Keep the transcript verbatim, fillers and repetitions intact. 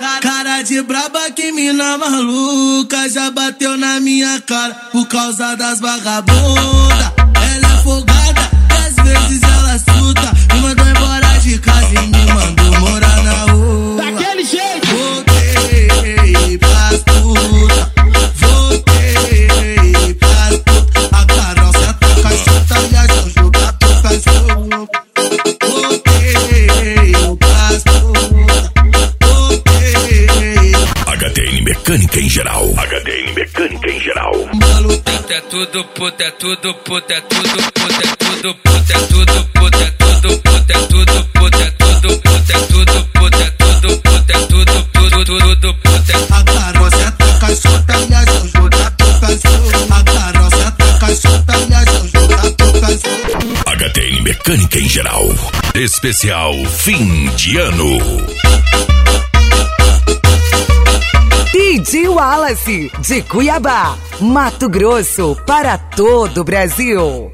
Cara de braba, que mina maluca, já bateu na minha cara por causa das vagabundas. Ela é folgada e às vezes ela suta. Me mandou embora de casa e me mandou morar na rua. Daquele jeito! Voltei pras puta, voltei pras puta. A Carol senta a caixota e a Jojo gato cachorro. Voltei pras puta, voltei. H D N Mecânica em geral. H D N Mecânica em geral. É tudo puta, é tudo puta, é tudo puta, é tudo puta, é tudo puta, é tudo puta, é tudo puta, é tudo puta, é tudo puta, é tudo puta, é tudo, tudo, tudo puta. A Carol senta a caixota e a Jojo gato cachorro. A Carol senta a caixota e a Jojo gato cachorro. H D N Mecânica em geral. Especial fim de ano. D J Wallace, de Cuiabá, Mato Grosso, para todo o Brasil.